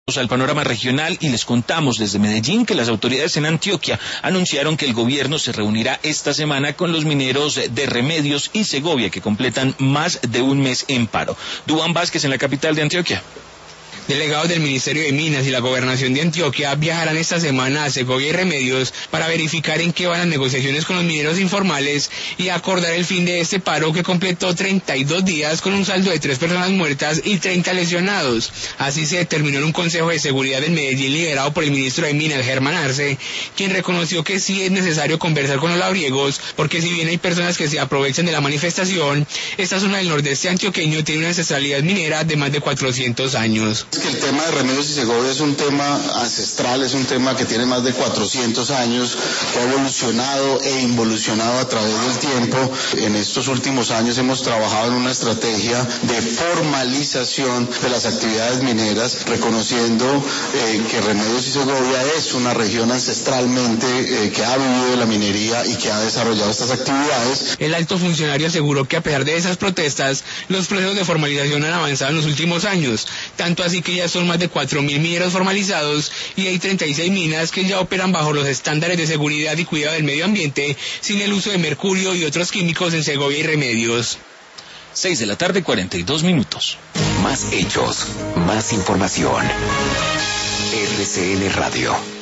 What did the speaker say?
Al panorama regional y les contamos desde Medellín que las autoridades en Antioquia anunciaron que el gobierno se reunirá esta semana con los mineros de Remedios y Segovia que completan más de un mes en paro. Duván Vázquez en la capital de Antioquia. Delegados del Ministerio de Minas y la Gobernación de Antioquia viajarán esta semana a Segovia y Remedios para verificar en qué van las negociaciones con los mineros informales y acordar el fin de este paro que completó 32 días con un saldo de 3 personas muertas y 30 lesionados. Así se determinó en un Consejo de Seguridad en Medellín liderado por el ministro de Minas, Germán Arce, quien reconoció que sí es necesario conversar con los labriegos porque si bien hay personas que se aprovechan de la manifestación, esta zona del nordeste antioqueño tiene una ancestralidad minera de más de 400 años. Es que el tema de Remedios y Segovia es un tema ancestral, es un tema que tiene más de 400 años, que ha evolucionado e involucionado a través del tiempo. En estos últimos años hemos trabajado en una estrategia de formalización de las actividades mineras, reconociendo que Remedios y Segovia es una región ancestralmente que ha vivido la minería y que ha desarrollado estas actividades. El alto funcionario aseguró que a pesar de esas protestas, los procesos de formalización han avanzado en los últimos años, tanto así que ya son más de 4.000 mineros formalizados y hay 36 minas que ya operan bajo los estándares de seguridad y cuidado del medio ambiente sin el uso de mercurio y otros químicos en Segovia y Remedios. 6:42 p.m. Más hechos, más información. RCN Radio.